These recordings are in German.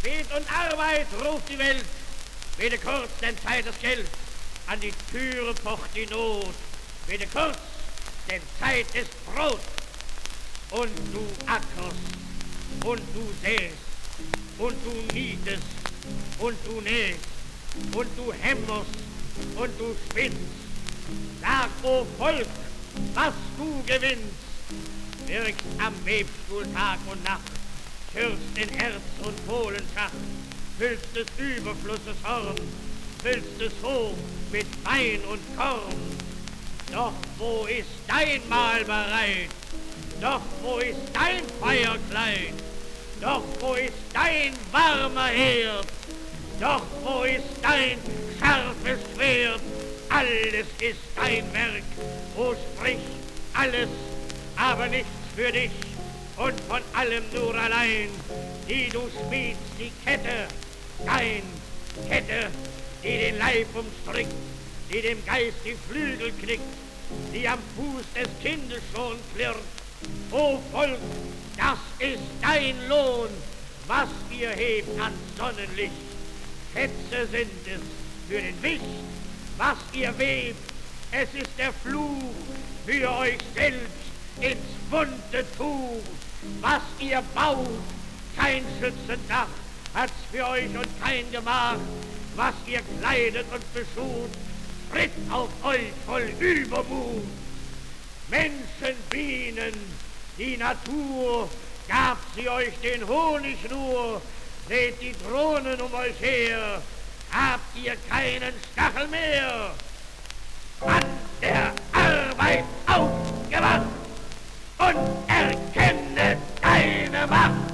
Bet und Arbeit ruft die Welt, wede kurz, denn Zeit ist Geld, an die Türe pocht die Not. Wede kurz, denn Zeit ist Brot. Und du ackerst, und du säst, und du nietest, und du nähst, und du hämmerst, und du spinnst. Sag, o Volk, was du gewinnst, wirkst am Webstuhl Tag und Nacht, schürst in Herz und Kohlenschacht, füllst des Überflusses Horn, füllst es hoch mit Wein und Korn. Doch wo ist dein Mahl bereit? Doch wo ist dein Feierkleid? Doch wo ist dein warmer Herd? Doch wo ist dein scharfes Schwert? Alles ist dein Werk, o sprich alles, aber nichts für dich und von allem nur allein. Die du schmiedst, die Kette, dein Kette, die den Leib umstrickt, die dem Geist die Flügel knickt, die am Fuß des Kindes schon klirrt. O Volk, das ist dein Lohn, was ihr hebt an Sonnenlicht. Schätze sind es für den Wicht, was ihr webt, es ist der Fluch für euch selbst ins bunte Tuch. Was ihr baut, kein Schützendach hat's für euch und kein Gemach. Was ihr kleidet und beschut, tritt auf euch voll Übermut. Menschen, Bienen, die Natur, gab sie euch den Honig nur, seht die Drohnen um euch her, habt ihr keinen Stachel mehr. An der Arbeit aufgewacht und erkenne deine Macht.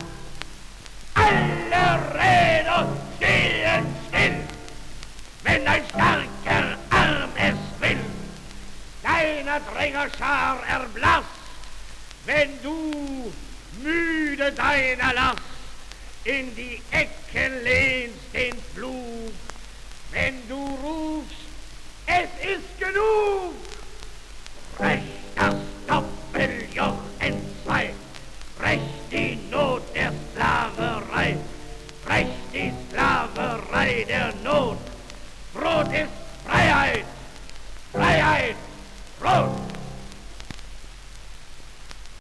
Alle Räder stehen still, wenn ein starker Arm es will. Deiner Drängerschar erblasst, wenn du müde deiner Last in die Ecken lehnst den Flug. Wenn du rufst, es ist genug, brech das Doppeljoch entzwei, brech die Not der Sklaverei, brech die Sklaverei der Not. Brot ist